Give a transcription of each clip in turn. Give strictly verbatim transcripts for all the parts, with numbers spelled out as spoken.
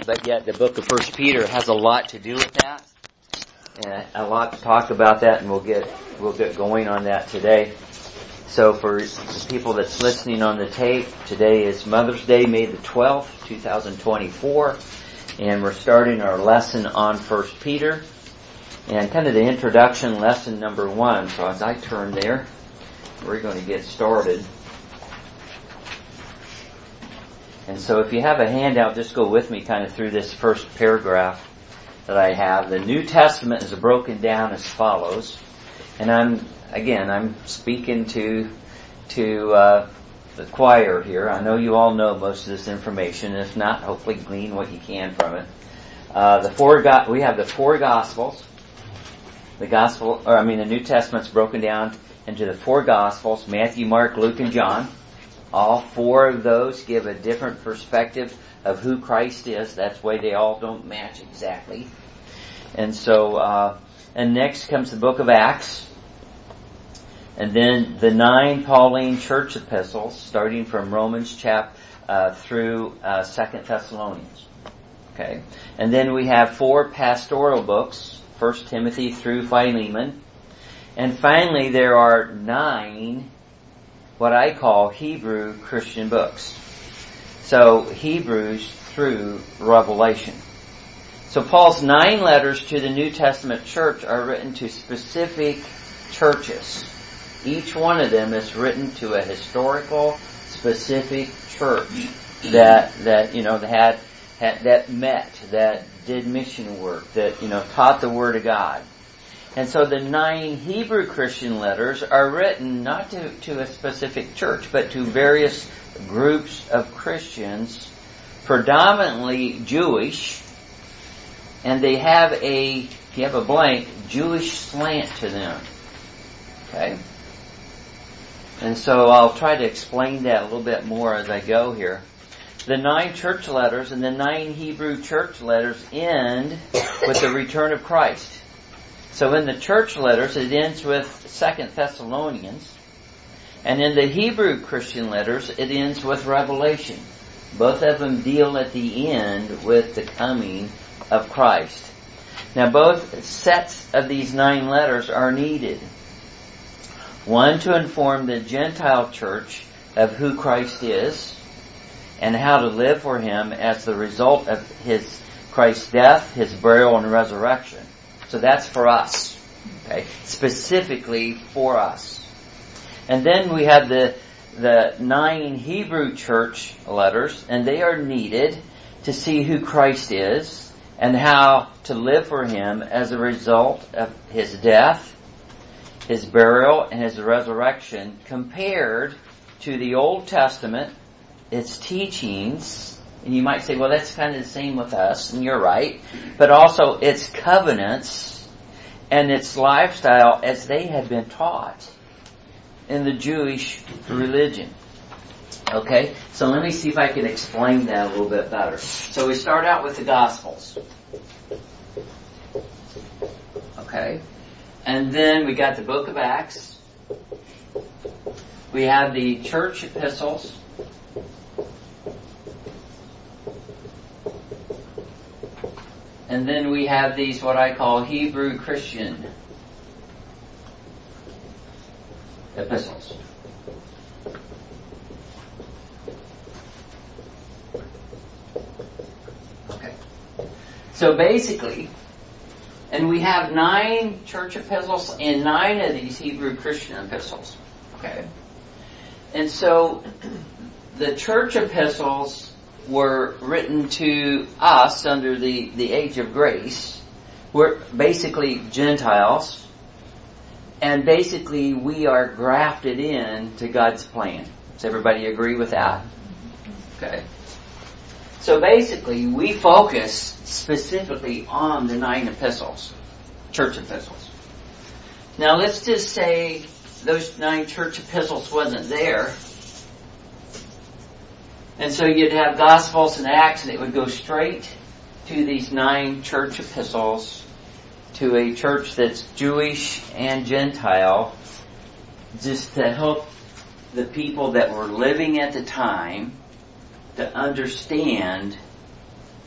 but yet the book of First Peter has a lot to do with that, and a lot to talk about that, and we'll get we'll get going on that today. So for the people that's listening on the tape, today is Mother's Day, May the twelfth, two thousand twenty-four, and we're starting our lesson on First Peter, and kind of the introduction, lesson number one. So as I turn there, we're going to get started. And so if you have a handout, just go with me kind of through this first paragraph that I have. The New Testament is broken down as follows. And I'm, again, I'm speaking to to uh, the choir here. I know you all know most of this information. If not, hopefully glean what you can from it. Uh, the four go- we have the four Gospels. The Gospel, or I mean, the New Testament's broken down into the four Gospels: Matthew, Mark, Luke, and John. All four of those give a different perspective of who Christ is. That's why they all don't match exactly. And so, uh, and next comes the book of Acts. And then the nine Pauline church epistles, starting from Romans chap uh, through uh, Second Thessalonians. Okay. And then we have four pastoral books, First Timothy through Philemon. And finally, there are nine what I call Hebrew Christian books. So Hebrews through Revelation. So Paul's nine letters to the New Testament church are written to specific churches. Each one of them is written to a historical, specific church that that you know that had, that met, that did mission work, that you know taught the Word of God. And so the nine Hebrew Christian letters are written not to, to a specific church, but to various groups of Christians, predominantly Jewish, and they have a, if you have a blank, Jewish slant to them. Okay? And so I'll try to explain that a little bit more as I go here. The nine church letters and the nine Hebrew church letters end with the return of Christ. So in the church letters, it ends with Second Thessalonians. And in the Hebrew Christian letters, it ends with Revelation. Both of them deal at the end with the coming of Christ. Now both sets of these nine letters are needed. One to inform the Gentile church of who Christ is and how to live for Him as the result of His Christ's death, His burial, and resurrection. So that's for us, okay? Specifically for us. And then we have the the nine Hebrew church letters, and they are needed to see who Christ is and how to live for Him as a result of His death, His burial, and His resurrection, compared to the Old Testament, its teachings. And you might say, well, that's kind of the same with us, and you're right. But also its covenants and its lifestyle as they had been taught in the Jewish religion. Okay? So let me see if I can explain that a little bit better. So we start out with the Gospels. Okay? And then we got the book of Acts. We have the church epistles. And then we have these, what I call Hebrew Christian epistles. Okay. So basically, and we have nine church epistles and nine of these Hebrew Christian epistles. Okay. And so, the church epistles were written to us under the, the age of grace. We're basically Gentiles. And basically we are grafted in to God's plan. Does everybody agree with that? Okay. So basically we focus specifically on the nine epistles. Church epistles. Now let's just say those nine church epistles wasn't there. And so you'd have Gospels and Acts, and it would go straight to these nine church epistles to a church that's Jewish and Gentile, just to help the people that were living at the time to understand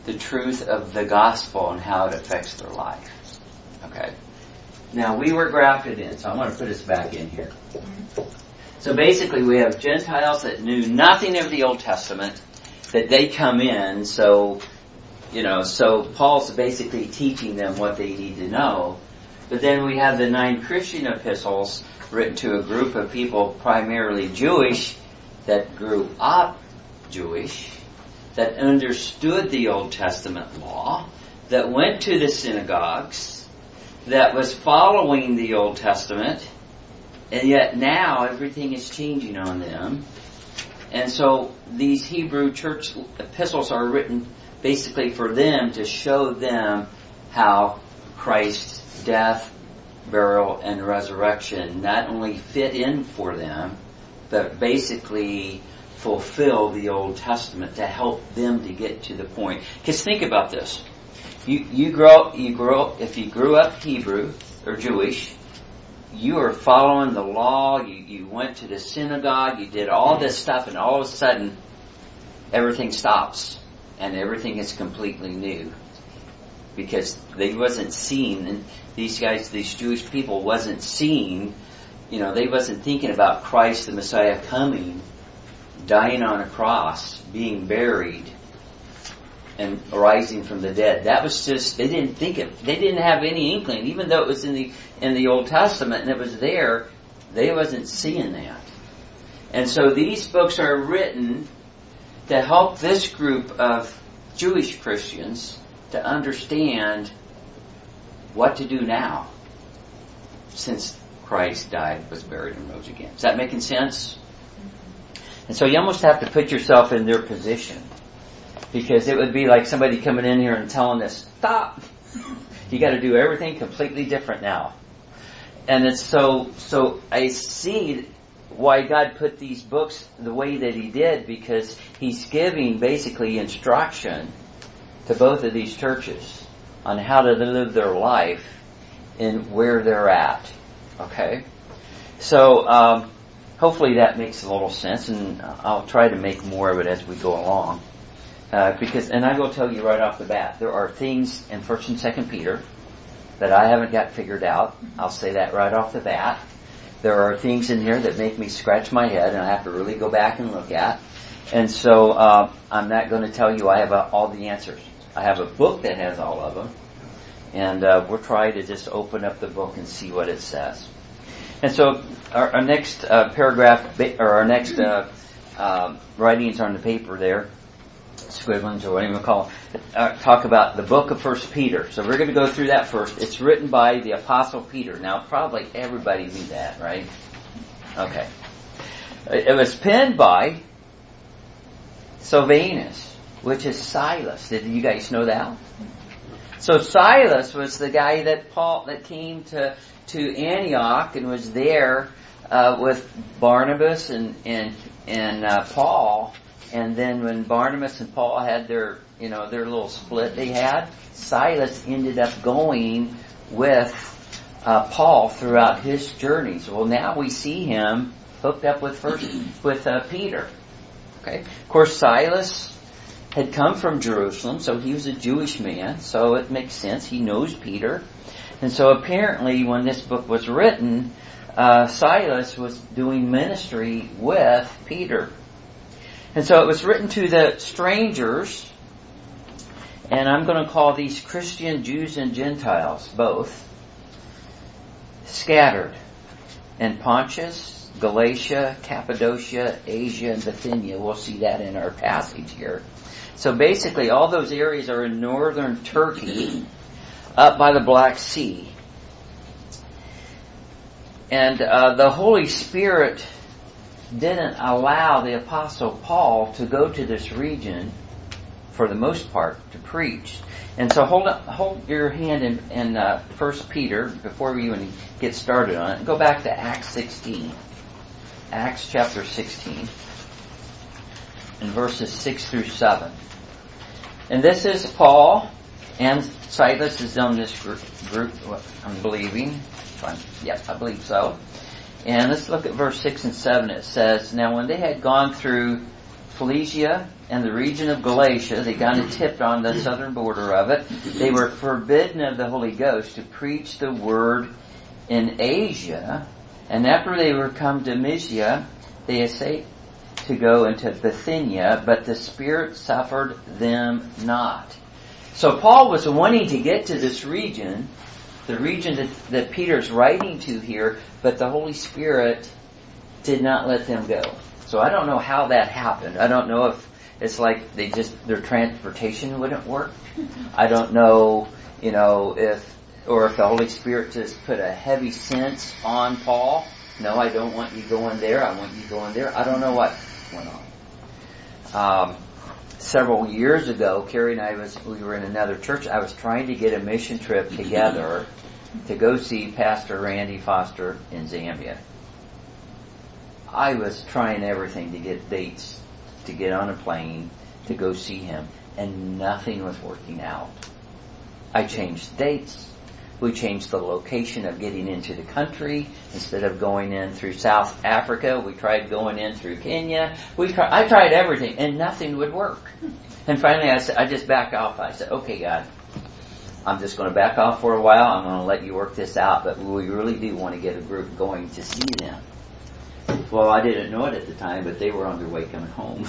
the truth of the gospel and how it affects their life. Okay. Now, we were grafted in, so I want to put us back in here. So basically, we have Gentiles that knew nothing of the Old Testament, that they come in, so, you know, so Paul's basically teaching them what they need to know. But then we have the nine Christian epistles written to a group of people, primarily Jewish, that grew up Jewish, that understood the Old Testament law, that went to the synagogues, that was following the Old Testament, and yet now everything is changing on them. And so these Hebrew church epistles are written basically for them to show them how Christ's death, burial, and resurrection not only fit in for them, but basically fulfill the Old Testament to help them to get to the point. Because think about this. You, you grow, you grow, if you grew up Hebrew or Jewish, you are following the law, you, you went to the synagogue, you did all this stuff, and all of a sudden, everything stops, and everything is completely new. Because they wasn't seeing, and these guys, these Jewish people wasn't seeing, you know, they wasn't thinking about Christ the Messiah coming, dying on a cross, being buried, and rising from the dead. That was just, they didn't think of, they didn't have any inkling, even though it was in the, in the Old Testament and it was there, they wasn't seeing that. And so these books are written to help this group of Jewish Christians to understand what to do now, since Christ died, was buried, and rose again. Is that making sense? And so you almost have to put yourself in their position. Because it would be like somebody coming in here and telling us, stop! You got to do everything completely different now. And it's so, so I see why God put these books the way that He did, because He's giving basically instruction to both of these churches on how to live their life and where they're at. Okay? So, um, hopefully that makes a little sense, and I'll try to make more of it as we go along. Uh, because, and I will tell you right off the bat, there are things in First and Second Peter that I haven't got figured out. I'll say that right off the bat. There are things in here that make me scratch my head, and I have to really go back and look at. And so uh, I'm not going to tell you I have uh, all the answers. I have a book that has all of them, and uh, we'll try to just open up the book and see what it says. And so our, our next uh, paragraph, or our next uh, uh, writings on the paper there, scribblings or whatever you call them, uh, talk about the book of First Peter. So we're going to go through that first. It's written by the Apostle Peter. Now, probably everybody knew that, right? Okay. It was penned by Silvanus, which is Silas. Did you guys know that? So Silas was the guy that Paul that came to to Antioch and was there uh, with Barnabas and and and uh, Paul. And then when Barnabas and Paul had their, you know, their little split they had, Silas ended up going with uh, Paul throughout his journeys. Well, now we see him hooked up with first with uh, Peter. Okay, of course Silas had come from Jerusalem, so he was a Jewish man. So it makes sense. He knows Peter, and so apparently when this book was written, uh, Silas was doing ministry with Peter. And so it was written to the strangers, and I'm going to call these Christian Jews and Gentiles, both, scattered in Pontus, Galatia, Cappadocia, Asia, and Bithynia. We'll see that in our passage here. So basically all those areas are in northern Turkey, up by the Black Sea. And uh, the Holy Spirit didn't allow the Apostle Paul to go to this region, for the most part, to preach. And so hold up, hold your hand in, in uh, First Peter before we even get started on it. Go back to Acts sixteen, Acts chapter sixteen, and verses six through seven. And this is Paul and Silas is on this group. group I'm believing. Yep, I believe so. And let's look at verse six and seven. It says, "Now when they had gone through Phrygia and the region of Galatia. They kind of tipped on the southern border of it. They were forbidden of the Holy Ghost to preach the word in Asia. And after they were come to Mysia, they essayed to go into Bithynia, but the Spirit suffered them not. So Paul was wanting to get to this region, the region that, that Peter's writing to here, but the Holy Spirit did not let them go. So I don't know how that happened. I don't know if it's like they just, their transportation wouldn't work. I don't know, you know, if, or if the Holy Spirit just put a heavy sense on Paul. No, I don't want you going there. I want you going there. I don't know what went on. Um, several years ago, Carrie and I was, we were in another church. I was trying to get a mission trip together to go see Pastor Randy Foster in Zambia. I was trying everything to get dates, to get on a plane, to go see him, and nothing was working out. I changed dates. We changed the location of getting into the country. Instead of going in through South Africa, we tried going in through Kenya. We tried, I tried everything, and nothing would work. And finally, I said, I just backed off. I said, okay, God, I'm just going to back off for a while. I'm going to let you work this out, but we really do want to get a group going to see them. Well, I didn't know it at the time, but they were on their way coming home.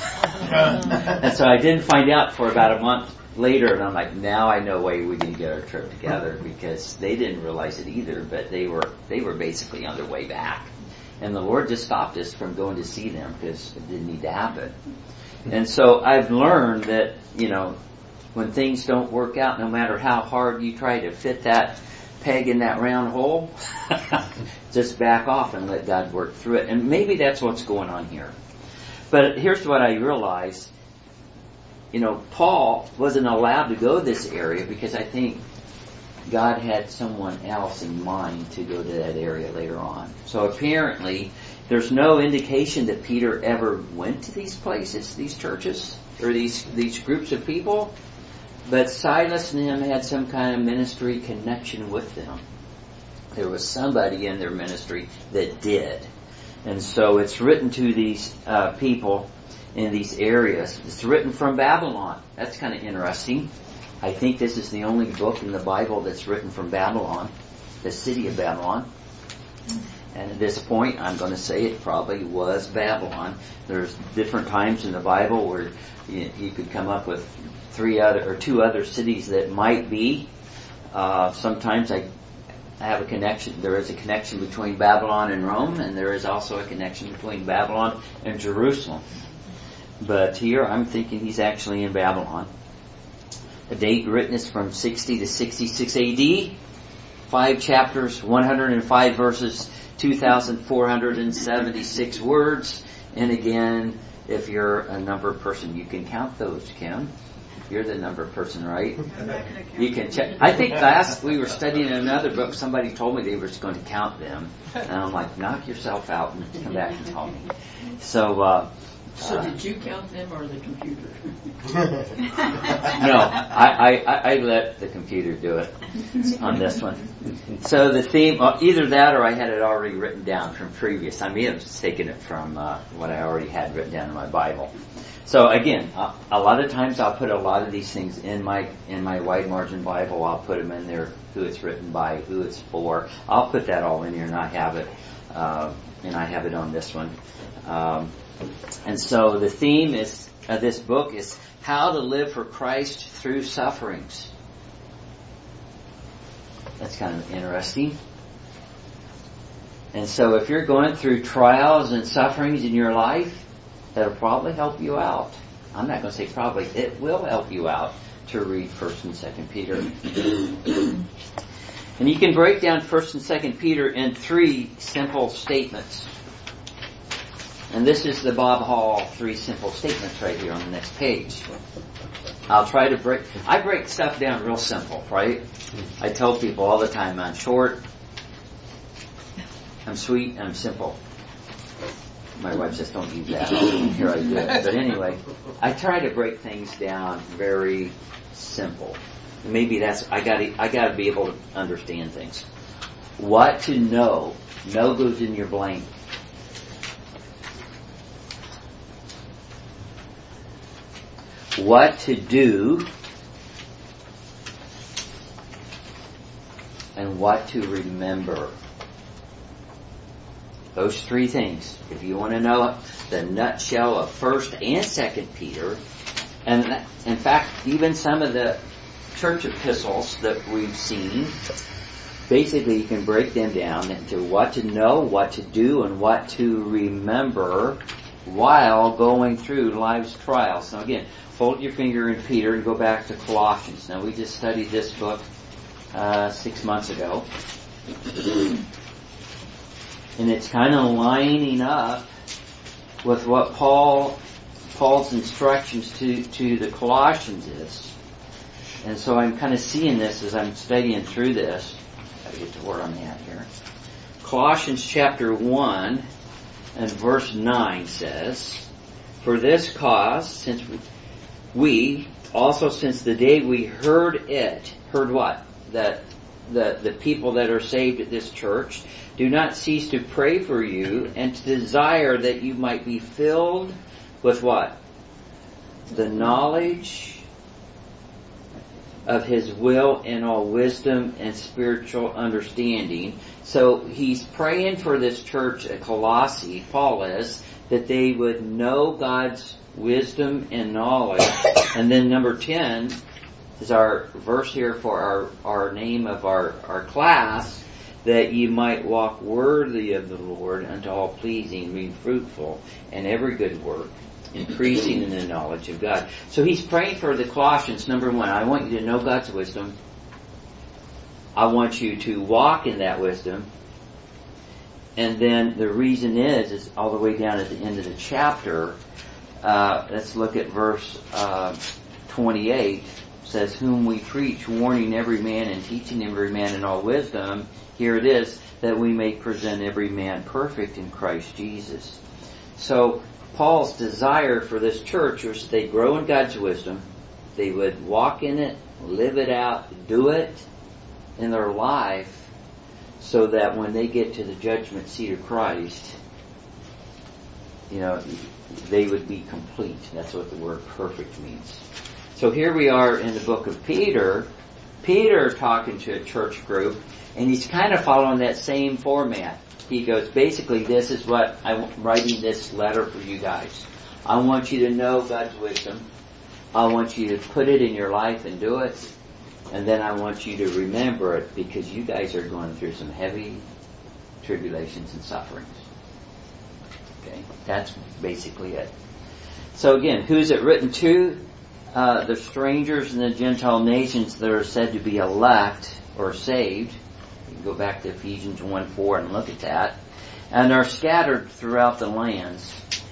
And so I didn't find out for about a month later, and I'm like, now I know why we didn't get our trip together, because they didn't realize it either, but they were they were basically on their way back. And the Lord just stopped us from going to see them because it didn't need to happen. And so I've learned that, you know, when things don't work out, no matter how hard you try to fit that peg in that round hole, just back off and let God work through it. And maybe that's what's going on here. But here's what I realized. You know, Paul wasn't allowed to go this area because I think God had someone else in mind to go to that area later on. So apparently, there's no indication that Peter ever went to these places, these churches, or these, these groups of people. But Silas and him had some kind of ministry connection with them. There was somebody in their ministry that did. And so it's written to these uh, people in these areas. It's written from Babylon. That's kind of interesting. I think this is the only book in the Bible that's written from Babylon, the city of Babylon. And at this point, I'm going to say it probably was Babylon. There's different times in the Bible where you, you could come up with three other or two other cities that might be. Uh, sometimes I have a connection. There is a connection between Babylon and Rome, and there is also a connection between Babylon and Jerusalem. But here I'm thinking he's actually in Babylon. The date written is from sixty to sixty-six A D. Five chapters, one hundred five verses, two thousand four hundred seventy-six words. And again, if you're a number person, you can count those, Kim. You're the number person, right? You can check. I think last we were studying another book, somebody told me they were going to count them. And I'm like, knock yourself out and come back and tell me. So, uh, So did you count them or the computer? No, I, I, I let the computer do it on this one. So the theme, uh, either that or I had it already written down from previous. I may have taken it from uh, what I already had written down in my Bible. So again, uh, a lot of times I'll put a lot of these things in my in my wide margin Bible. I'll put them in there, who it's written by, who it's for. I'll put that all in here, and I have it, uh, and I have it on this one. Um, And so the theme is of this book is how to live for Christ through sufferings. That's kind of interesting. And so if you're going through trials and sufferings in your life, that'll probably help you out. I'm not going to say probably. It will help you out to read First and Second Peter. And you can break down First and Second Peter in three simple statements. And this is the Bob Hall three simple statements right here on the next page. I'll try to break, I break stuff down real simple, right? I tell people all the time, I'm short, I'm sweet, and I'm simple. My wife says, don't use that. Here I do it. But anyway, I try to break things down very simple. Maybe that's, I gotta, I gotta be able to understand things. What to know. Know goes in your blank. what to do, and what to remember. Those three things. If you want to know the nutshell of First and Second Peter, and that, in fact, even some of the church epistles that we've seen, basically you can break them down into what to know, what to do, and what to remember while going through life's trials. Now again, hold your finger in Peter and go back to Colossians. Now we just studied this book uh, six months ago. And it's kind of lining up with what Paul Paul's instructions to, to the Colossians is. And so I'm kind of seeing this as I'm studying through this. Gotta get to where I'm at here. Colossians chapter one and verse nine says, "For this cause, since we, also since the day we heard it," heard what? That the, the people that are saved at this church, "do not cease to pray for you and to desire that you might be filled with" what? "The knowledge of His will in all wisdom and spiritual understanding." So he's praying for this church at Colossae, Paul is, that they would know God's wisdom and knowledge. And then number ten is our verse here for our, our name of our, our class, "that ye might walk worthy of the Lord unto all pleasing, being fruitful in every good work, increasing in the knowledge of God." So he's praying for the Colossians. Number one, I want you to know God's wisdom. I want you to walk in that wisdom. And then the reason is, is all the way down at the end of the chapter. Uh, let's look at verse uh, twenty-eight. It says, "Whom we preach, warning every man and teaching every man in all wisdom." Here it is, "that we may present every man perfect in Christ Jesus." So Paul's desire for this church was that they grow in God's wisdom, they would walk in it, live it out, do it in their life, so that when they get to the judgment seat of Christ, you know, they would be complete. That's what the word perfect means. So here we are in the book of Peter, Peter talking to a church group, and he's kind of following that same format. He goes, basically, this is what I'm writing this letter for you guys. I want you to know God's wisdom. I want you to put it in your life and do it. And then I want you to remember it, because you guys are going through some heavy tribulations and sufferings. Okay, that's basically it. So again, who's it written to? Uh, the strangers and the Gentile nations that are said to be elect or saved. You can go back to Ephesians one four and look at that. And are scattered throughout the lands.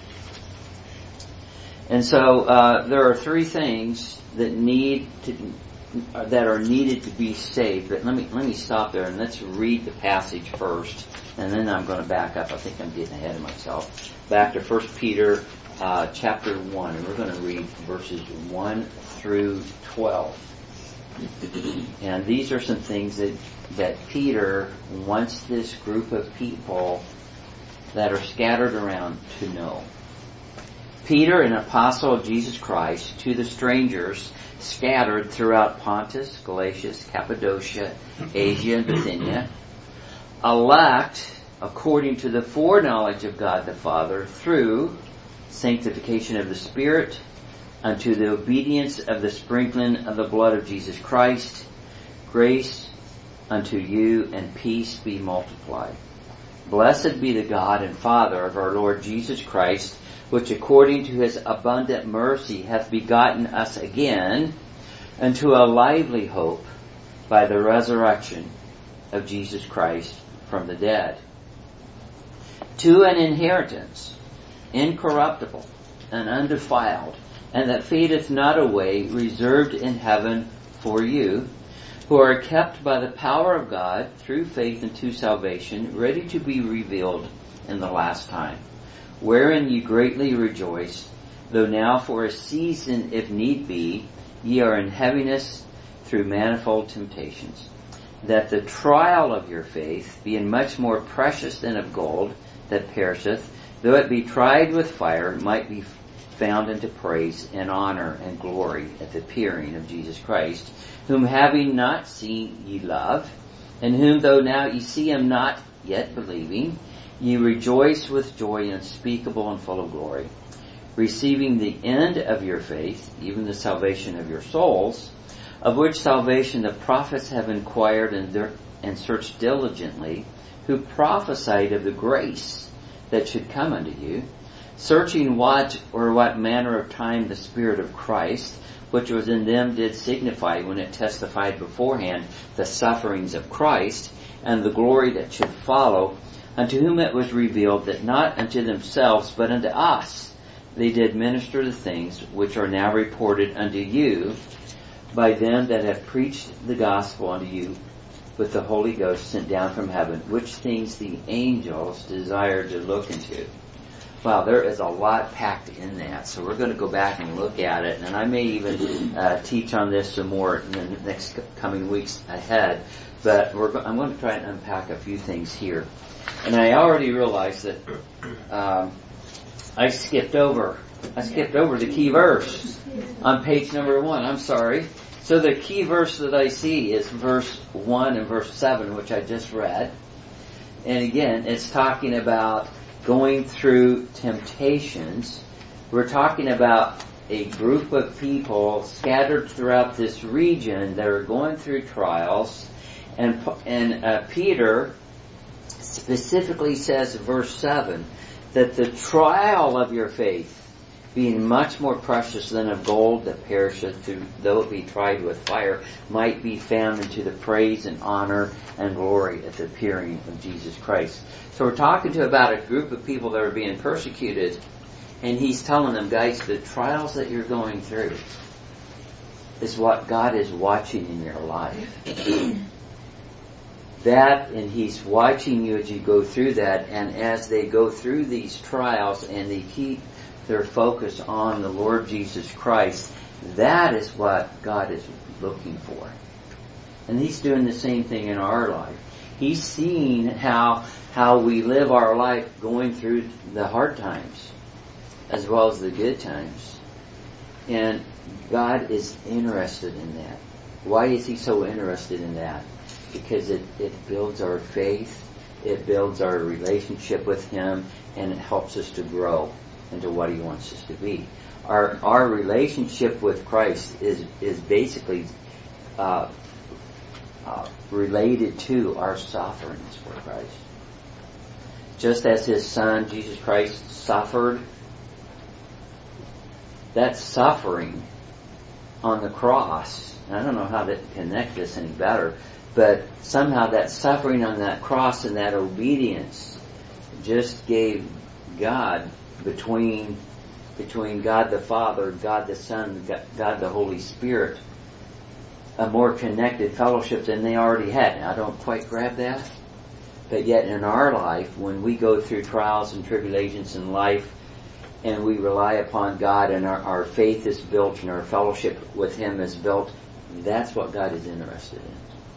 And so uh, there are three things that need to that are needed to be saved. But let me let me stop there and let's read the passage first, and then I'm going to back up. I think I'm getting ahead of myself. Back to First Peter uh, chapter one, and we're going to read verses one through twelve. And these are some things that that Peter wants this group of people that are scattered around to know. Peter, an apostle of Jesus Christ, to the strangers scattered throughout Pontus, Galatia, Cappadocia, Asia, and Bithynia, elect according to the foreknowledge of God the Father through sanctification of the Spirit unto the obedience of the sprinkling of the blood of Jesus Christ, grace unto you and peace be multiplied. Blessed be the God and Father of our Lord Jesus Christ, which according to His abundant mercy hath begotten us again unto a lively hope by the resurrection of Jesus Christ from the dead, to an inheritance incorruptible and undefiled, and that fadeth not away, reserved in heaven for you, who are kept by the power of God through faith unto salvation, ready to be revealed in the last time, wherein ye greatly rejoice, though now for a season, if need be, ye are in heaviness through manifold temptations, that the trial of your faith, being much more precious than of gold that perisheth, though it be tried with fire, might be found unto praise and honor and glory at the appearing of Jesus Christ, whom having not seen ye love, and whom though now ye see him not, yet believing, ye rejoice with joy unspeakable and full of glory, receiving the end of your faith, even the salvation of your souls, of which salvation the prophets have inquired and, there, and searched diligently, who prophesied of the grace that should come unto you, searching what or what manner of time the Spirit of Christ, which was in them, did signify when it testified beforehand the sufferings of Christ, and the glory that should follow, unto whom it was revealed that not unto themselves, but unto us, they did minister the things which are now reported unto you by them that have preached the gospel unto you with the Holy Ghost sent down from heaven, which things the angels desire to look into. Wow, there is a lot packed in that. So we're going to go back and look at it, and I may even uh, teach on this some more in the next coming weeks ahead. But we're go- I'm going to try and unpack a few things here. And I already realized that um, I skipped over. I skipped over the key verse on page number one. I'm sorry. So the key verse that I see is verse one and verse seven, which I just read. And again, it's talking about going through temptations. We're talking about a group of people scattered throughout this region that are going through trials. And, and uh, Peter specifically says in verse seven that the trial of your faith, being much more precious than of gold that perisheth, though it be tried with fire, might be found into the praise and honor and glory at the appearing of Jesus Christ. So we're talking to about a group of people that are being persecuted, and he's telling them, guys, the trials that you're going through is what God is watching in your life. That, and he's watching you as you go through that, and as they go through these trials and they keep their focus on the Lord Jesus Christ, that is what God is looking for. And he's doing the same thing in our life. He's seeing how how we live our life going through the hard times as well as the good times. And God is interested in that. Why is he so interested in that? Because it, it builds our faith, it builds our relationship with him, and it helps us to grow into what he wants us to be. Our our relationship with Christ is is basically uh, uh, related to our sufferings for Christ. Just as his Son, Jesus Christ, suffered, that suffering on the cross, and I don't know how to connect this any better, but somehow that suffering on that cross and that obedience just gave God, between between God the Father, God the Son, God the Holy Spirit, a more connected fellowship than they already had. Now, I don't quite grab that, but yet in our life, when we go through trials and tribulations in life, and we rely upon God, and our, our faith is built and our fellowship with him is built, that's what God is interested in.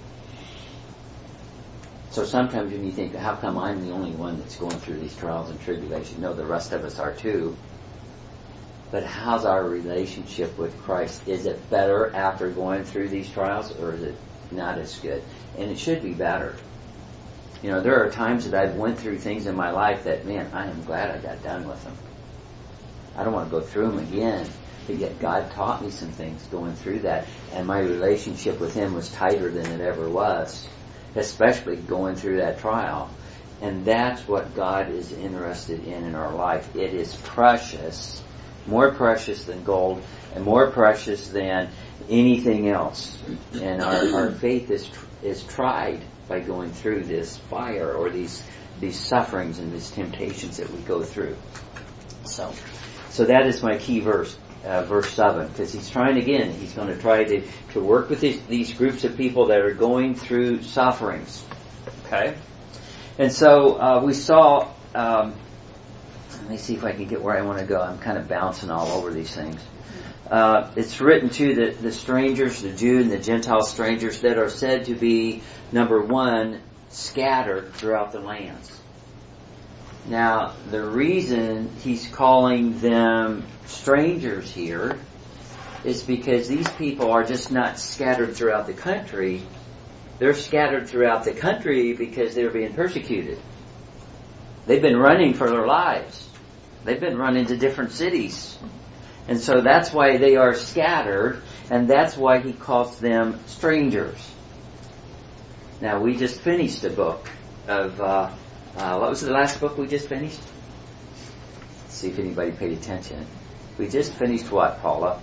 So sometimes when you think, how come I'm the only one that's going through these trials and tribulations? No, the rest of us are too. But how's our relationship with Christ? Is it better after going through these trials, or is it not as good? And it should be better. You know, there are times that I've went through things in my life that, man, I am glad I got done with them. I don't want to go through them again. But yet God taught me some things going through that. And my relationship with him was tighter than it ever was, especially going through that trial. And that's what God is interested in in our life. It is precious, more precious than gold, and more precious than anything else. And our, our faith is is tried by going through this fire, or these these sufferings and these temptations that we go through. So, so that is my key verse. Uh, verse seven, because he's trying again, he's going to try to, to work with these, these groups of people that are going through sufferings. Okay? And so uh, we saw, um, let me see if I can get where I want to go. I'm kind of bouncing all over these things. Uh, it's written to the, the strangers, the Jew and the Gentile strangers that are said to be, number one, scattered throughout the lands. Now, the reason he's calling them strangers here is because these people are just not scattered throughout the country. They're scattered throughout the country because they're being persecuted. They've been running for their lives. They've been running to different cities. And so that's why they are scattered, and that's why he calls them strangers. Now, we just finished a book of, uh, uh, what was the last book we just finished? Let's see if anybody paid attention. We just finished what, Paula?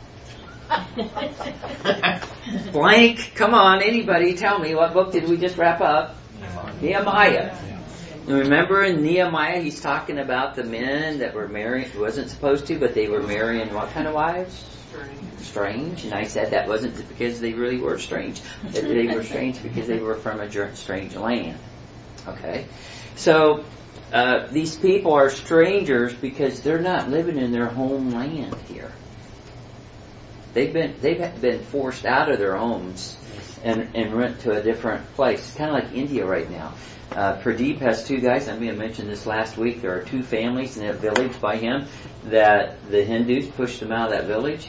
Blank. Come on, anybody tell me, what book did we just wrap up? Nehemiah. Nehemiah. And remember in Nehemiah, he's talking about the men that were marrying, wasn't supposed to, but they were marrying what kind of wives? Strange. Strange. And I said that wasn't because they really were strange. That they were strange because they were from a strange land. Okay? So, uh, these people are strangers because they're not living in their homeland here. They've been they've been forced out of their homes and, and went to a different place. It's kind of like India right now. Uh, Pradeep has two guys. I may have mentioned this last week. There are two families in a village by him that the Hindus pushed them out of that village.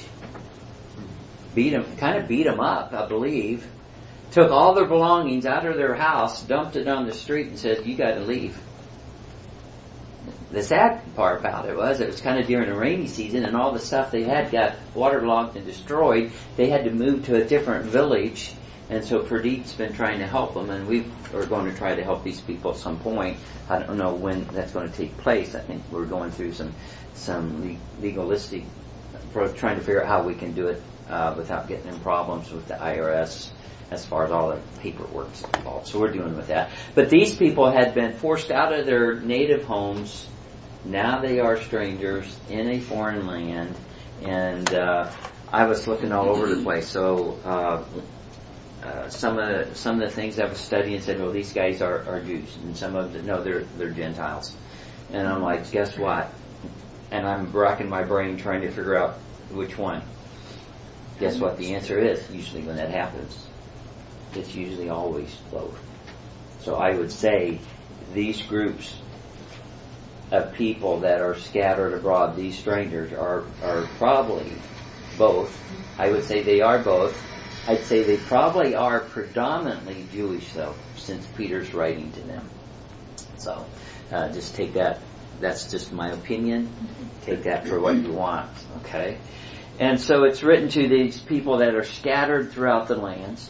Beat them, kind of beat them up, I believe. Took all their belongings out of their house, dumped it on the street, and said, "You got to leave." The sad part about it was it was kind of during the rainy season, and all the stuff they had got waterlogged and destroyed. They had to move to a different village, and so Pradeep's been trying to help them, and we are going to try to help these people at some point. I don't know when that's going to take place. I think we're going through some some legalistic approach, trying to figure out how we can do it uh, without getting in problems with the I R S as far as all the paperwork's involved. So we're dealing with that. But these people had been forced out of their native homes. Now they are strangers in a foreign land, and uh, I was looking all over the place. So uh, uh, some of the, some of the things I was studying said, "Well, these guys are, are Jews," and some of them, no, they're they're Gentiles. And I'm like, guess what? And I'm racking my brain trying to figure out which one. Guess what the answer is? Usually, when that happens, it's usually always both. So I would say these groups of people that are scattered abroad, these strangers, are are probably both. I would say they are both. I'd say they probably are predominantly Jewish, though, since Peter's writing to them. So uh, just take that. That's just my opinion. Take that for what you want, okay? And so it's written to these people that are scattered throughout the lands.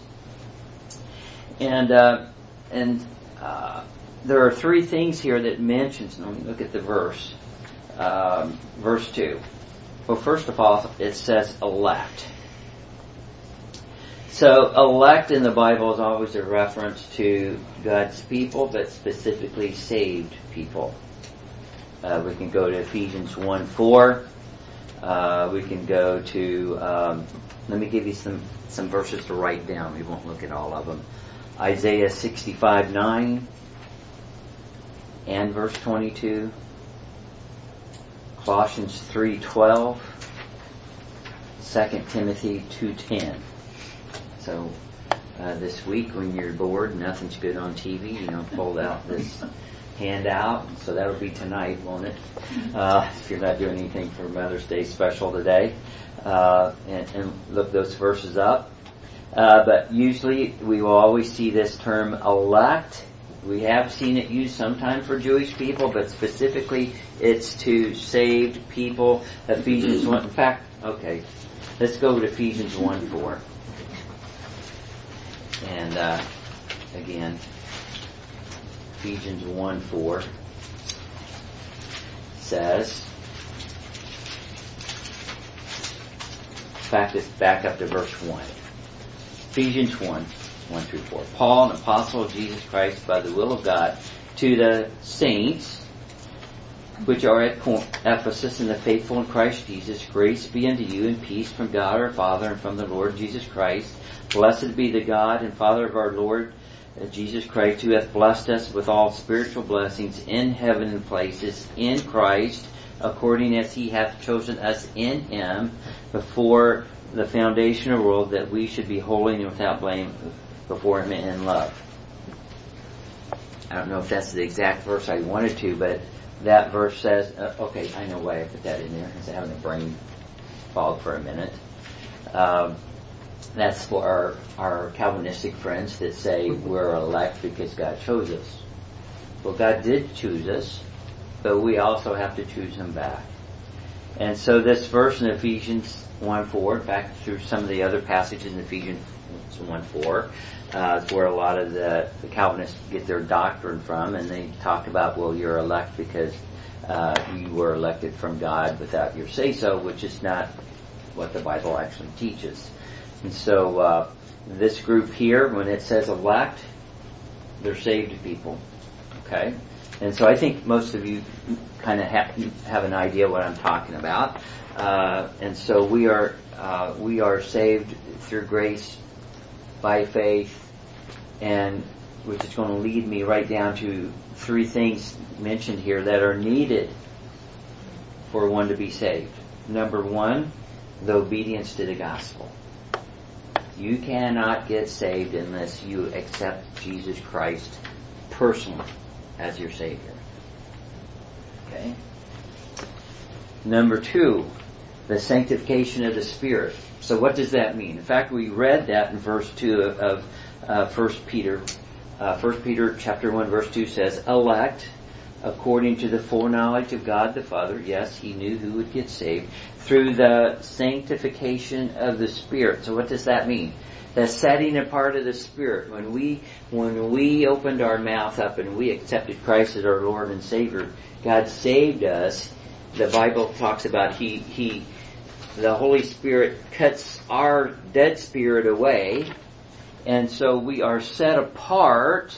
And uh, and uh, there are three things here that mentions. Let me look at the verse. Um, verse two. Well, first of all, it says elect. So elect in the Bible is always a reference to God's people, but specifically saved people. Uh, we can go to Ephesians one four. Uh, we can go to, um, let me give you some, some verses to write down. We won't look at all of them. Isaiah sixty-five nine and verse twenty-two. Colossians three twelve. Second Timothy two ten. So uh, this week when you're bored, nothing's good on T V, you know, pull out this handout. So that'll be tonight, won't it? Uh, if you're not doing anything for Mother's Day special today. Uh, and, and look those verses up. Uh, but usually we will always see this term elect. We have seen it used sometimes for Jewish people, but specifically it's to saved people. Ephesians one. In fact, okay, let's go to Ephesians one four. And uh, again, Ephesians one four says, in fact, it's back up to verse one. Ephesians one, one through four. Paul, an apostle of Jesus Christ by the will of God, to the saints which are at Ephesus and the faithful in Christ Jesus, grace be unto you and peace from God our Father and from the Lord Jesus Christ. Blessed be the God and Father of our Lord Jesus Christ, who hath blessed us with all spiritual blessings in heavenly places in Christ, according as he hath chosen us in him before the foundation of the world, that we should be holy and without blame before him in love. I don't know if that's the exact verse I wanted to, but that verse says, uh, okay, I know why I put that in there. I was having a brain fog for a minute. Um, that's for our, our Calvinistic friends that say we're elect because God chose us. Well, God did choose us, but we also have to choose Him back. And so this verse in Ephesians one four, in fact, through some of the other passages in Ephesians one four, uh, is where a lot of the, the Calvinists get their doctrine from, and they talk about, well, you're elect because uh, you were elected from God without your say-so, which is not what the Bible actually teaches. And so uh, this group here, when it says elect, they're saved people. Okay? And so I think most of you kind of have, have an idea what I'm talking about. Uh, and so we are uh, we are saved through grace by faith, and which is going to lead me right down to three things mentioned here that are needed for one to be saved. Number one, the obedience to the gospel. You cannot get saved unless you accept Jesus Christ personally as your Savior. Okay? Number two, the sanctification of the Spirit. So what does that mean? In fact, we read that in verse two of uh, First Peter. Uh, First Peter chapter one verse two says, elect according to the foreknowledge of God the Father. Yes, He knew who would get saved through the sanctification of the Spirit. So what does that mean? The setting apart of the Spirit. When we when we opened our mouth up and we accepted Christ as our Lord and Savior, God saved us. The Bible talks about He He the Holy Spirit cuts our dead spirit away, and so we are set apart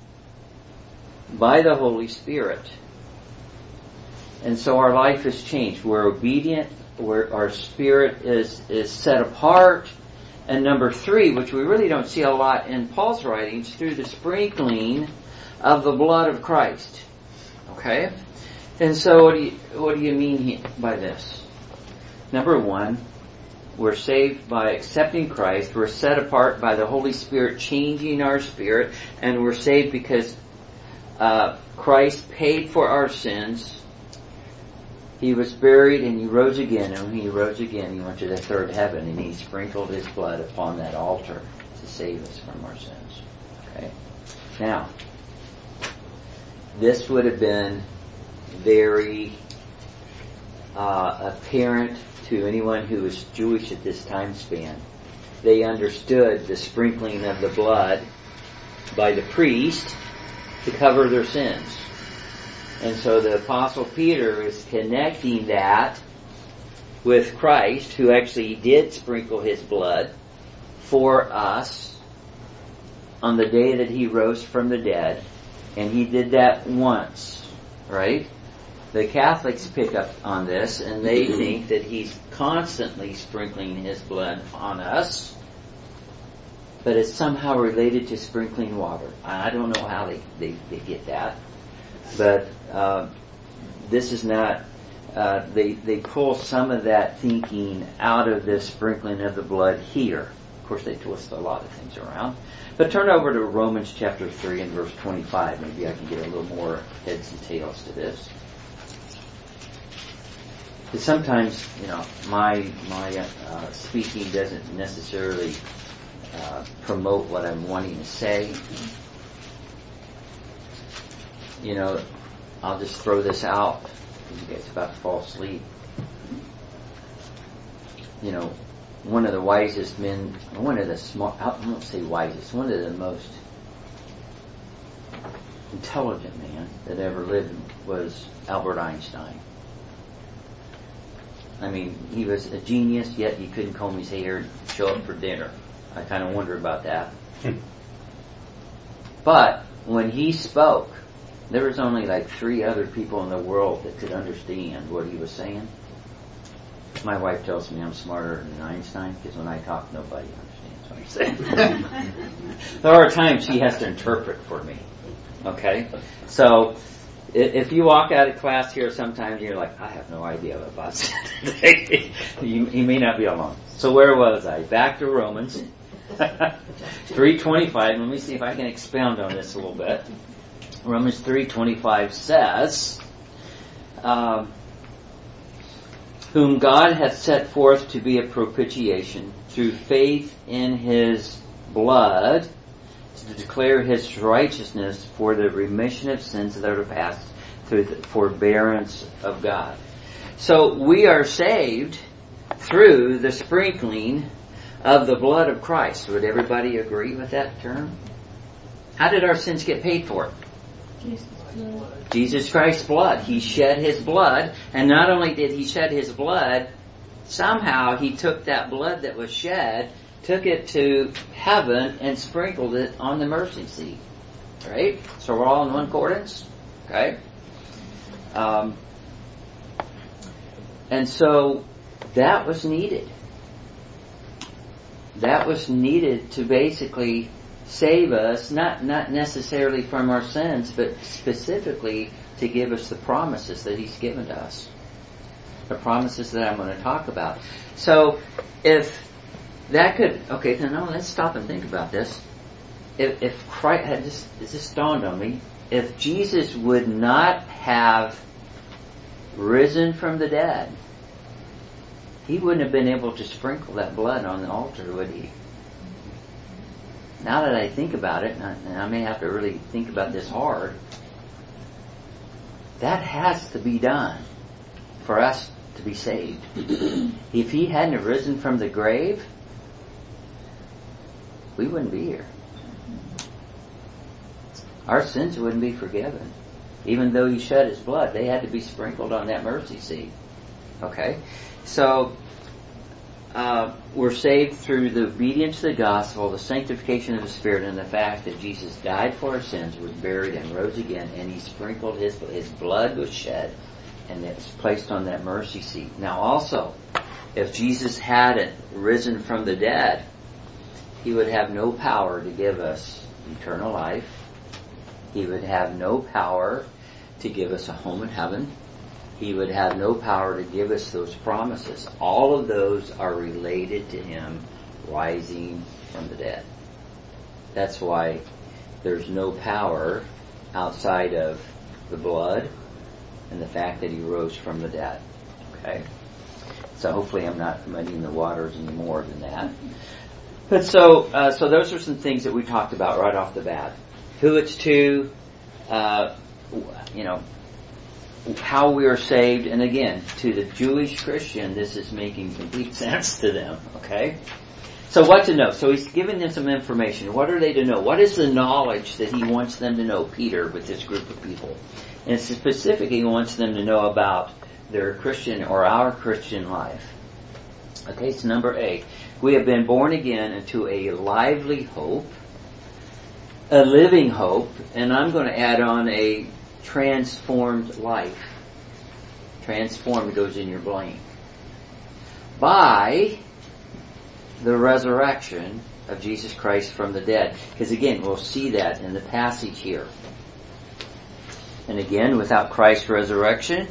by the Holy Spirit. And so our life is changed. We're obedient. We're, our spirit is, is set apart. And number three, which we really don't see a lot in Paul's writings, through the sprinkling of the blood of Christ. Okay? And so what do you, what do you mean by this? Number one, we're saved by accepting Christ. We're set apart by the Holy Spirit changing our spirit. And we're saved because uh, Christ paid for our sins. He was buried and He rose again. And when He rose again, He went to the third heaven and He sprinkled His blood upon that altar to save us from our sins. Okay? Now, this would have been very uh, apparent to anyone who was Jewish at this time span. They understood the sprinkling of the blood by the priest to cover their sins. And so the Apostle Peter is connecting that with Christ, who actually did sprinkle His blood for us on the day that He rose from the dead. And He did that once, right? The Catholics pick up on this, and they think that He's constantly sprinkling His blood on us, but it's somehow related to sprinkling water. I don't know how they, they, they get that, but uh, this is not, uh, they, they pull some of that thinking out of this sprinkling of the blood here. Of course, they twist a lot of things around. But turn over to Romans chapter three and verse twenty-five. Maybe I can get a little more heads and tails to this. Because sometimes, you know, my my uh, speaking doesn't necessarily uh, promote what I'm wanting to say. You know, I'll just throw this out because you guys are about to fall asleep. You know, one of the wisest men, one of the smart, I won't say wisest, one of the most intelligent man that ever lived was Albert Einstein. I mean, he was a genius, yet he couldn't comb his hair and show up for dinner. I kind of wonder about that. But when he spoke, there was only like three other people in the world that could understand what he was saying. My wife tells me I'm smarter than Einstein because when I talk, nobody understands what I'm saying. There are times she has to interpret for me. Okay? So, if you walk out of class here sometimes you're like, I have no idea what about today. you, you may not be alone. So where was I? Back to Romans three twenty-five. Let me see if I can expound on this a little bit. Romans three twenty-five says, um, whom God hath set forth to be a propitiation through faith in his blood, to declare his righteousness for the remission of sins that are past through the forbearance of God. So we are saved through the sprinkling of the blood of Christ. Would everybody agree with that term? How did our sins get paid for? Jesus' blood. Jesus Christ's blood. He shed his blood, and not only did he shed his blood, somehow he took that blood that was shed, took it to heaven, and sprinkled it on the mercy seat. Right? So we're all in one accordance? Okay? Um, and so that was needed. That was needed to basically save us, not not necessarily from our sins, but specifically to give us the promises that he's given to us. The promises that I'm going to talk about. So, if that could, okay, then no, let's stop and think about this. If, if Christ had just, it just dawned on me, if Jesus would not have risen from the dead, he wouldn't have been able to sprinkle that blood on the altar, would he? Now that I think about it, and I, and I may have to really think about this hard, that has to be done for us to be saved. If he hadn't risen from the grave, we wouldn't be here. Our sins wouldn't be forgiven. Even though he shed his blood, they had to be sprinkled on that mercy seat. Okay? So, uh, we're saved through the obedience to the gospel, the sanctification of the Spirit, and the fact that Jesus died for our sins, was buried, and rose again, and he sprinkled his, his blood was shed, and it's placed on that mercy seat. Now also, if Jesus hadn't risen from the dead, he would have no power to give us eternal life. He would have no power to give us a home in heaven. He would have no power to give us those promises. All of those are related to him rising from the dead. That's why there's no power outside of the blood and the fact that he rose from the dead. Okay? So hopefully I'm not muddying the waters any more than that. But so, uh, so those are some things that we talked about right off the bat. Who it's to, uh, you know, how we are saved, and again, to the Jewish Christian, this is making complete sense to them, okay? So what to know? So he's giving them some information. What are they to know? What is the knowledge that he wants them to know, Peter, with this group of people? And specifically, he wants them to know about their Christian or our Christian life. Okay, so number eight. We have been born again into a lively hope, a living hope, and I'm going to add on a transformed life. Transformed goes in your blank. By the resurrection of Jesus Christ from the dead. Because again, we'll see that in the passage here. And again, without Christ's resurrection,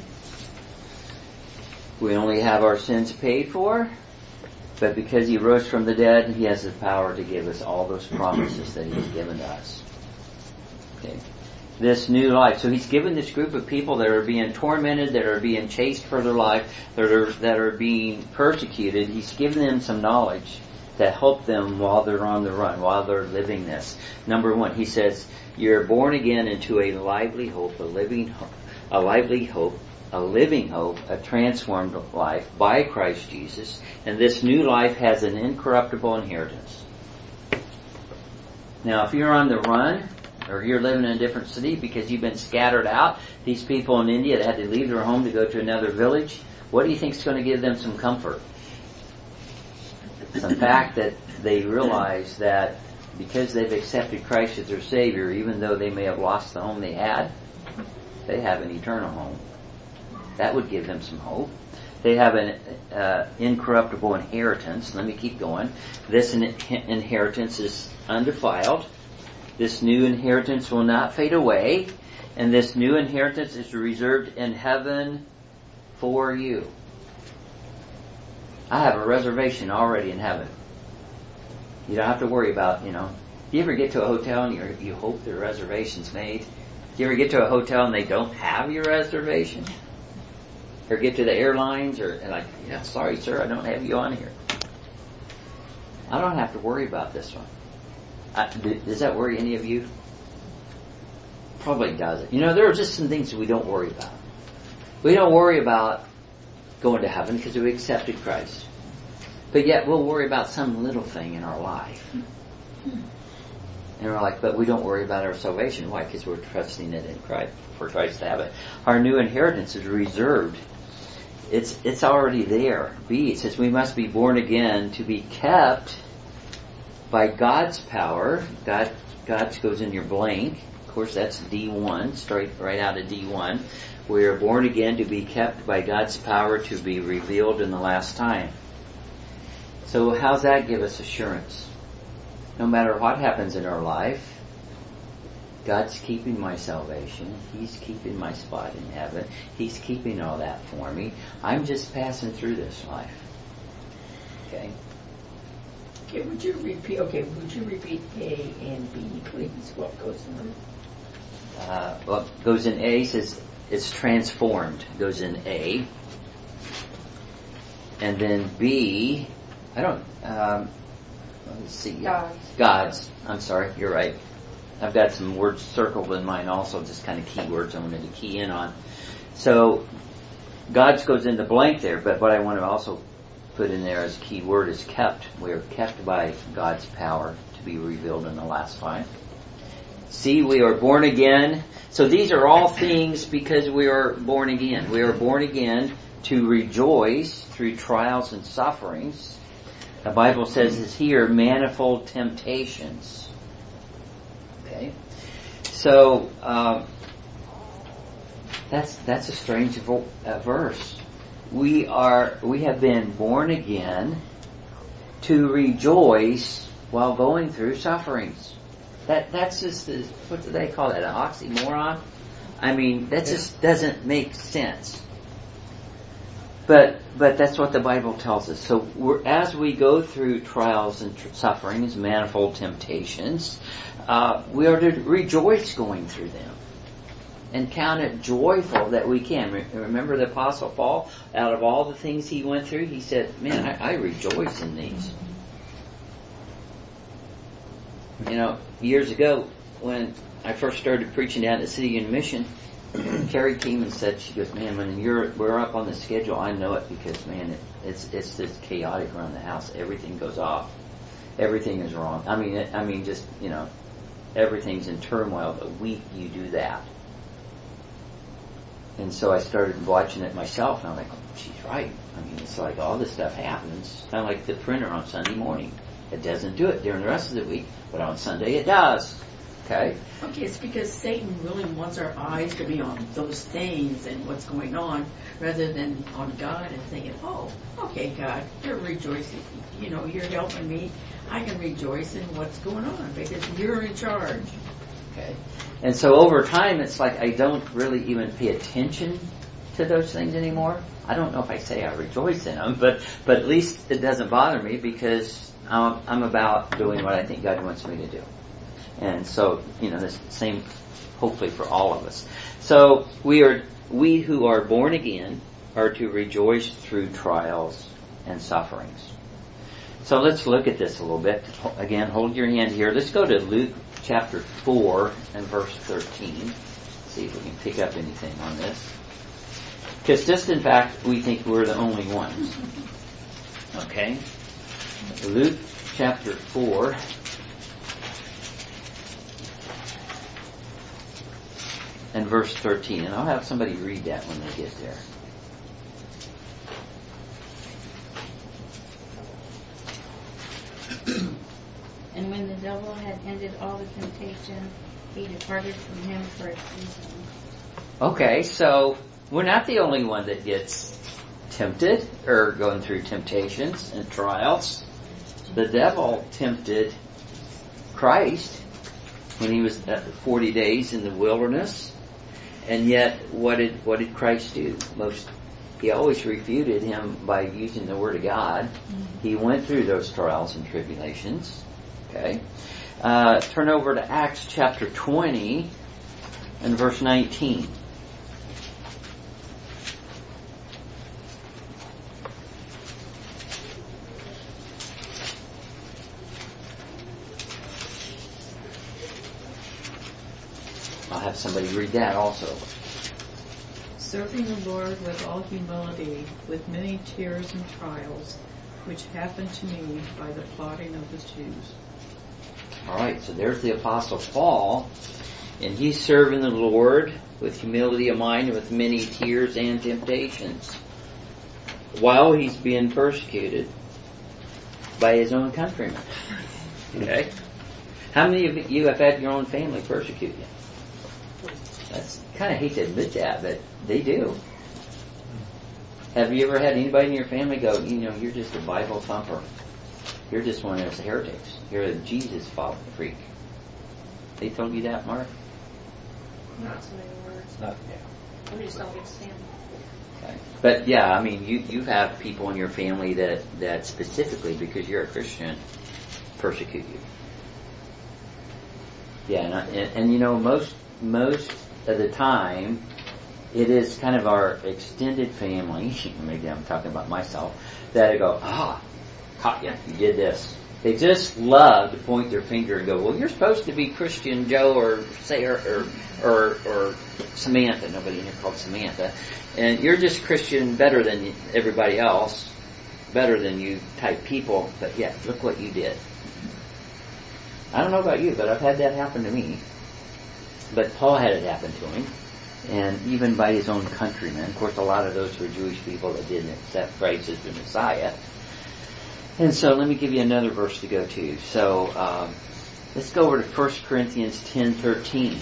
we only have our sins paid for. But because he rose from the dead, he has the power to give us all those promises that he's given to us. Okay. This new life. So he's given this group of people that are being tormented, that are being chased for their life, that are, that are being persecuted. He's given them some knowledge to help them while they're on the run, while they're living this. Number one, he says, you're born again into a lively hope, a living hope, a lively hope, a living hope, a transformed life by Christ Jesus. And this new life has an incorruptible inheritance. Now, if you're on the run, or you're living in a different city because you've been scattered out, these people in India that had to leave their home to go to another village, what do you think is going to give them some comfort? The fact that they realize that because they've accepted Christ as their Savior, even though they may have lost the home they had, they have an eternal home. That would give them some hope. They have an uh, incorruptible inheritance. Let me keep going. This in- inheritance is undefiled. This new inheritance will not fade away. And this new inheritance is reserved in heaven for you. I have a reservation already in heaven. You don't have to worry about, you know. Do you ever get to a hotel and you you hope the reservation's made? Do you ever get to a hotel and they don't have your reservation? or get to the airlines, or and like, yeah, sorry, sir, I don't have you on here. I don't have to worry about this one. I, does that worry any of you? Probably doesn't. You know, there are just some things that we don't worry about. We don't worry about going to heaven because we accepted Christ. But yet we'll worry about some little thing in our life. And we're like, but we don't worry about our salvation. Why? Because we're trusting it in Christ, for Christ to have it. Our new inheritance is reserved. It's it's already there. B, it says we must be born again to be kept by God's power. God, God goes in your blank. Of course, that's D one, straight right out of D one. We are born again to be kept by God's power to be revealed in the last time. So how's that give us assurance? No matter what happens in our life, God's keeping my salvation. He's keeping my spot in heaven. He's keeping all that for me. I'm just passing through this life. Okay? Okay, would you repeat, okay, would you repeat A and B, please? What goes in? Uh, what goes in A says it's transformed. Goes in A. And then B, I don't, um, let's see. God's. God's. I'm sorry, you're right. I've got some words circled in mine also, just kind of keywords I wanted to key in on. So, God's goes into blank there, but what I want to also put in there as a key word is kept. We are kept by God's power to be revealed in the last time. See, we are born again. So these are all things because we are born again. We are born again to rejoice through trials and sufferings. The Bible says it's here, manifold temptations. Okay? So, um, that's that's a strange vo- uh, verse. We are we have been born again to rejoice while going through sufferings. That that's just a, what do they call that? An oxymoron? I mean, that just doesn't make sense. But but that's what the Bible tells us. So we're, as we go through trials and tr- sufferings, manifold temptations, uh, we are to rejoice going through them. And count it joyful that we can. Remember the Apostle Paul? Out of all the things he went through, he said, man, I, I rejoice in these. You know, years ago, when I first started preaching down at City Union Mission, Carrie came and said, she goes, man, when you're we're up on the schedule, I know it because, man, it, it's it's just chaotic around the house. Everything goes off. Everything is wrong. I mean, it, I mean, just, you know, everything's in turmoil. The week you do that. And so I started watching it myself, and I'm like, oh, she's right. I mean, it's like all this stuff happens. Kind of like the printer on Sunday morning. It doesn't do it during the rest of the week, but on Sunday it does. Okay? Okay, it's because Satan really wants our eyes to be on those things and what's going on, rather than on God and thinking, oh, okay, God, you're rejoicing. You know, you're helping me. I can rejoice in what's going on because you're in charge. Okay. And so over time, it's like I don't really even pay attention to those things anymore. I don't know if I say I rejoice in them, but but at least it doesn't bother me because I'm, I'm about doing what I think God wants me to do. And so, you know, the same hopefully for all of us. So we are we who are born again are to rejoice through trials and sufferings. So let's look at this a little bit. Again, hold your hand here. Let's go to Luke chapter four and verse thirteen. See if we can pick up anything on this. Because just in fact, we think we're the only ones. Okay? Luke chapter four. And verse thirteen. And I'll have somebody read that when they get there. And when the devil had ended all the temptation, he departed from him for a season. Okay, so we're not the only one that gets tempted or going through temptations and trials. The devil tempted Christ when he was at forty days in the wilderness. And yet, what did what did Christ do? Most He always refuted him by using the Word of God. Mm-hmm. He went through those trials and tribulations. Okay. Uh, turn over to Acts chapter twenty and verse nineteen. I'll have somebody read that also. Serving the Lord with all humility, with many tears and trials, which happened to me by the plotting of the Jews. All right, so there's the Apostle Paul, and he's serving the Lord with humility of mind and with many tears and temptations while he's being persecuted by his own countrymen. Okay? How many of you have had your own family persecute you? That's kind of hate to admit that, but they do. Have you ever had anybody in your family go, you know, you're just a Bible thumper. You're just one of those heretics. You're a Jesus follower freak. They told you that, Mark? Not so many words. Not, yeah. We just don't get to stand. Okay. But yeah, I mean, you you have people in your family that, that specifically, because you're a Christian, persecute you. Yeah, and, I, and, and you know, most most of the time, it is kind of our extended family, maybe I'm talking about myself, that go, ah, caught you, you did this. They just love to point their finger and go, well, you're supposed to be Christian Joe or Sarah or, or, or Samantha, nobody in here called Samantha, and you're just Christian better than everybody else, better than you type people, but yeah, look what you did. I don't know about you, but I've had that happen to me. But Paul had it happen to him, and even by his own countrymen. Of course, a lot of those were Jewish people that didn't accept Christ as the Messiah. And so let me give you another verse to go to. So um, let's go over to First Corinthians ten thirteen.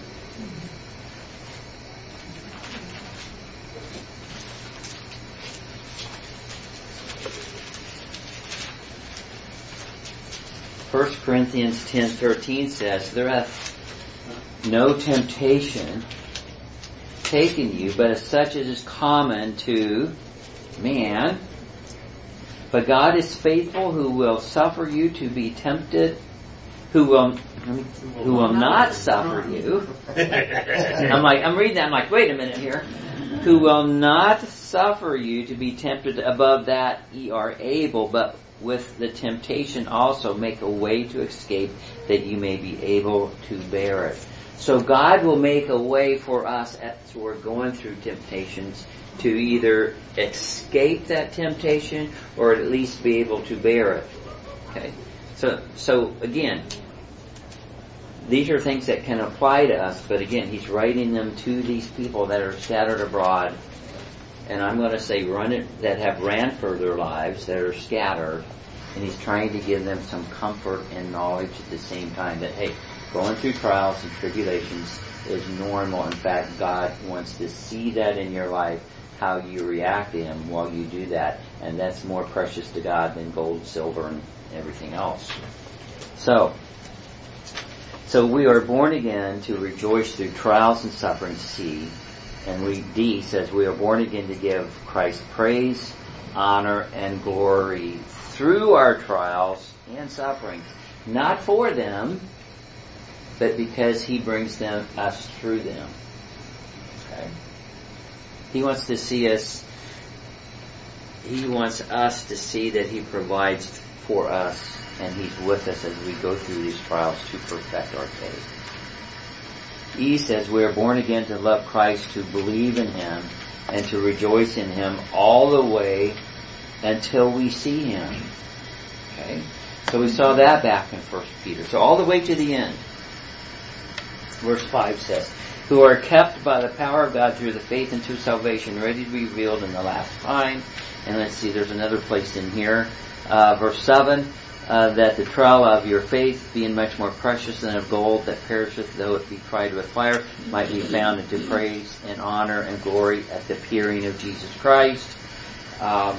First Corinthians ten thirteen says, there hath no temptation taken you, but as such as is common to man. But God is faithful, who will suffer you to be tempted, who will who will not suffer you. I'm like, I'm reading that, I'm like, wait a minute here. Who will not suffer you to be tempted above that ye are able, but with the temptation also make a way to escape, that you may be able to bear it. So God will make a way for us as we're going through temptations to either escape that temptation or at least be able to bear it. Okay? So, so again, these are things that can apply to us, but again, he's writing them to these people that are scattered abroad, and I'm going to say run it, that have ran for their lives, that are scattered, and he's trying to give them some comfort and knowledge at the same time that, hey, going through trials and tribulations is normal. In fact, God wants to see that in your life, how you react to Him while you do that. And that's more precious to God than gold, silver, and everything else. So, so we are born again to rejoice through trials and suffering, C. And we, D says we are born again to give Christ praise, honor, and glory through our trials and sufferings. Not for them, but because He brings them us through them. Okay? He wants to see us, He wants us to see that He provides for us and He's with us as we go through these trials to perfect our faith. E says we are born again to love Christ, to believe in Him, and to rejoice in Him all the way until we see Him. Okay? So we saw that back in First Peter. So all the way to the end. Verse five says, who are kept by the power of God through the faith unto salvation, ready to be revealed in the last time. And let's see, there's another place in here. Uh, verse seven, uh, that the trial of your faith, being much more precious than of gold that perisheth, though it be tried with fire, might be found into praise and honor and glory at the appearing of Jesus Christ. Um,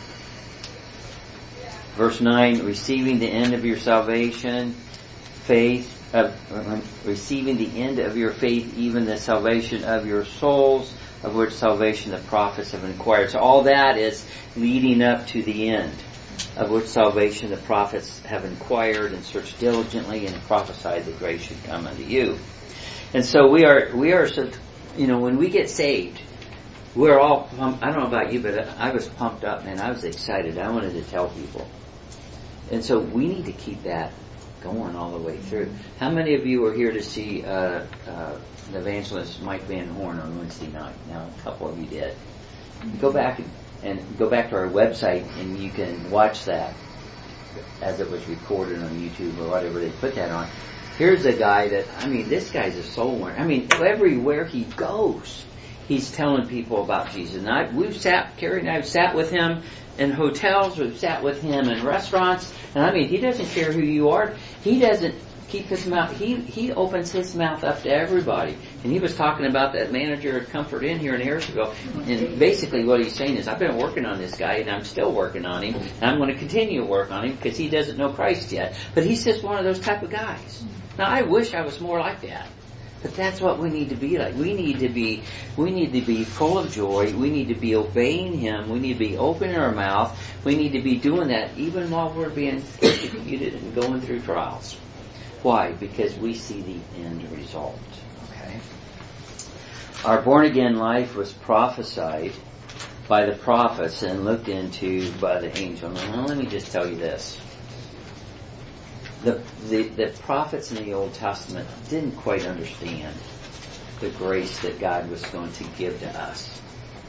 verse nine, receiving the end of your salvation, faith, of uh, receiving the end of your faith, even the salvation of your souls, of which salvation the prophets have inquired. So all that is leading up to the end, of which salvation the prophets have inquired and searched diligently and prophesied that grace should come unto you. And so we are, we are, so, you know, when we get saved, we're all pumped. I don't know about you, but I was pumped up, man. I was excited. I wanted to tell people. And so we need to keep that going all the way through. How many of you were here to see uh, uh, the evangelist Mike Van Horn on Wednesday night? Now, a couple of you did. Go back and, and go back to our website, and you can watch that as it was recorded on YouTube or whatever they put that on. Here's a guy that, I mean, this guy's a soul winner. I mean, everywhere he goes, he's telling people about Jesus. And I, we've sat, Carrie and I have sat with him in hotels, we've sat with him in restaurants, and I mean, he doesn't care who you are. He doesn't keep his mouth, he, he opens his mouth up to everybody. And he was talking about that manager at Comfort Inn here in Harrisville, and basically what he's saying is, I've been working on this guy, and I'm still working on him, and I'm going to continue to work on him, because he doesn't know Christ yet. But he's just one of those type of guys. Now, I wish I was more like that. But that's what we need to be like. We need to be, we need to be full of joy. We need to be obeying Him. We need to be opening our mouth. We need to be doing that even while we're being persecuted and going through trials. Why? Because we see the end result. Okay. Our born again life was prophesied by the prophets and looked into by the angel. Now, let me just tell you this. The, the the prophets in the Old Testament didn't quite understand the grace that God was going to give to us.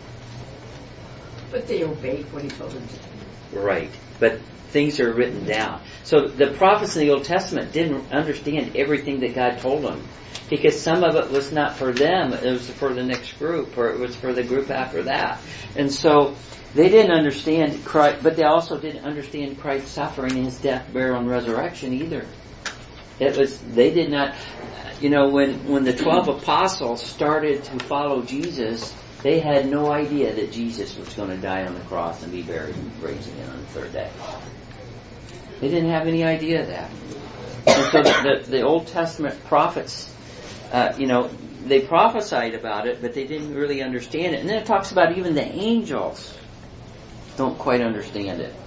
But they obeyed what He told them to do. Right. But things are written down. So the prophets in the Old Testament didn't understand everything that God told them, because some of it was not for them. It was for the next group, or it was for the group after that. And so they didn't understand Christ, but they also didn't understand Christ's suffering, His death, burial, and resurrection either. It was, they did not, you know, when, when the twelve apostles started to follow Jesus, they had no idea that Jesus was going to die on the cross and be buried and raised again on the third day. They didn't have any idea of that. And so the, the, the Old Testament prophets, uh, you know, they prophesied about it, but they didn't really understand it. And then it talks about even the angels don't quite understand it.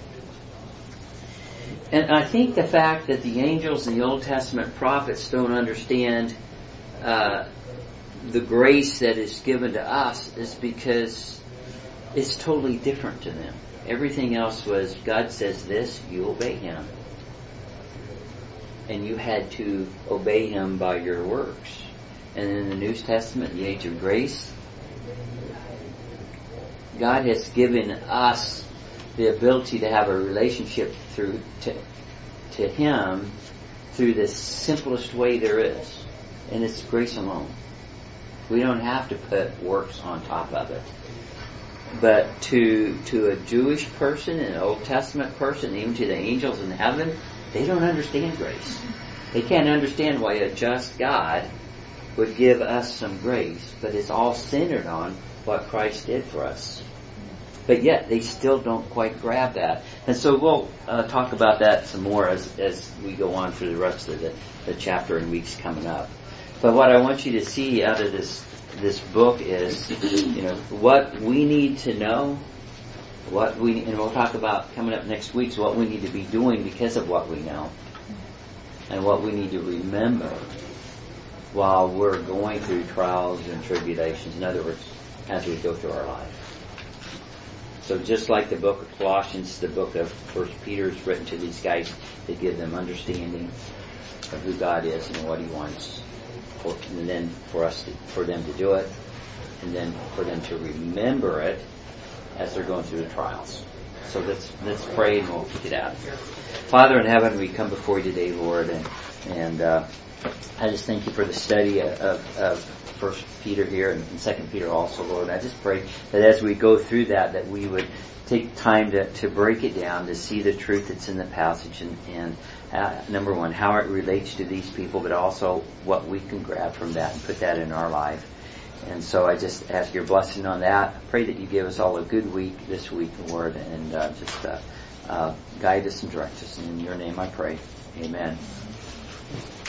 And I think the fact that the angels and the Old Testament prophets don't understand uh, the grace that is given to us is because it's totally different to them. Everything else was, God says this, you obey Him. And you had to obey Him by your works. And in the New Testament, the age of grace, God has given us the ability to have a relationship through to, to Him through the simplest way there is. And it's grace alone. We don't have to put works on top of it. But to to a Jewish person, an Old Testament person, even to the angels in heaven, they don't understand grace. They can't understand why a just God would give us some grace, but it's all centered on what Christ did for us. But yet, they still don't quite grab that. And so we'll uh, talk about that some more as as we go on through the rest of the, the chapter and weeks coming up. But what I want you to see out of this this book is, you know, what we need to know, what we, and we'll talk about coming up next week, what we need to be doing because of what we know, and what we need to remember while we're going through trials and tribulations. In other words, as we go through our life. So just like the book of Colossians, the book of First Peter is written to these guys to give them understanding of who God is and what He wants, for, and then for us, to, for them to do it, and then for them to remember it as they're going through the trials. So let's let's pray and we'll get out of here. Father in heaven, we come before You today, Lord, and and uh, I just thank You for the study of, of First Peter here and Second Peter also, Lord. I just pray that as we go through that, that we would take time to, to break it down, to see the truth that's in the passage, and, and uh, number one, how it relates to these people, but also what we can grab from that and put that in our life. And so I just ask Your blessing on that. I pray that You give us all a good week this week, Lord, and uh, just uh, uh, guide us and direct us. And in Your name I pray. Amen.